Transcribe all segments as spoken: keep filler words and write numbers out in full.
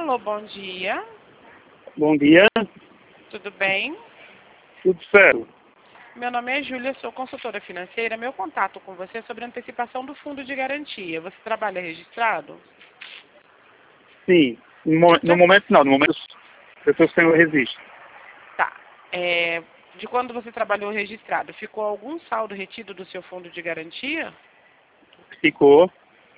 Alô, bom dia. Bom dia. Tudo bem? Tudo certo? Meu nome é Júlia, sou consultora financeira. Meu contato com você é sobre a antecipação do fundo de garantia. Você trabalha registrado? Sim. No, mo- no Já- momento não, no momento eu estou sem o registro. Tá. É, de quando você trabalhou registrado, ficou algum saldo retido do seu fundo de garantia? Ficou.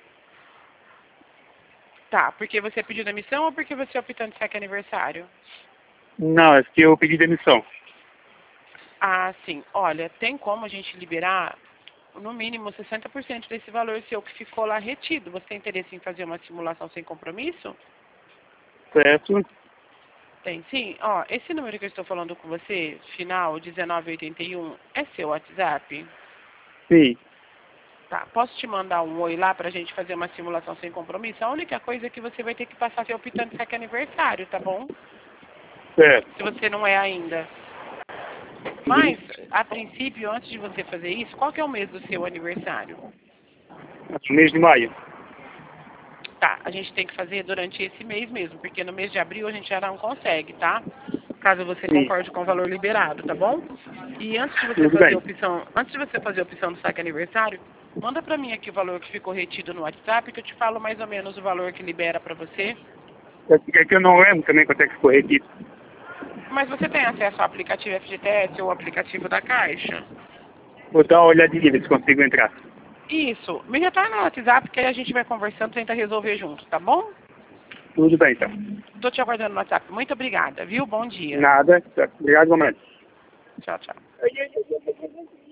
Tá. Porque você pediu demissão ou porque você é optante de saque aniversário? Não, é que eu pedi demissão. Ah, sim. Olha, tem como a gente liberar no mínimo sessenta por cento desse valor seu que ficou lá retido. Você tem interesse em fazer uma simulação sem compromisso? Certo? Tem sim. Ó, esse número que eu estou falando com você, final dezenove oitenta e um, é seu WhatsApp? Sim. Tá. Posso te mandar um oi lá pra gente fazer uma simulação sem compromisso? A única coisa é que você vai ter que passar seu optante de saque aniversário, tá bom? Certo. Se você não é ainda. Mas, a princípio, antes de você fazer isso, qual que é o mês do seu aniversário? No mês de maio. Tá, a gente tem que fazer durante esse mês mesmo, porque no mês de abril a gente já não consegue, tá? Caso você Sim. concorde com o valor liberado, tá bom? E antes de você Tudo fazer a bem. opção, antes de você fazer a opção do saque aniversário, manda pra mim aqui o valor que ficou retido no WhatsApp, que eu te falo mais ou menos o valor que libera pra você. É é que eu não lembro também quanto é que ficou retido. Mas você tem acesso ao aplicativo F G T S ou ao aplicativo da Caixa? Vou dar uma olhadinha, ver se consigo entrar. Isso, me retorna no WhatsApp que aí a gente vai conversando e tenta resolver junto, tá bom? Tudo bem, então. Tô te aguardando no WhatsApp. Muito obrigada, viu? Bom dia. Nada. Obrigado, momento. Tchau, tchau.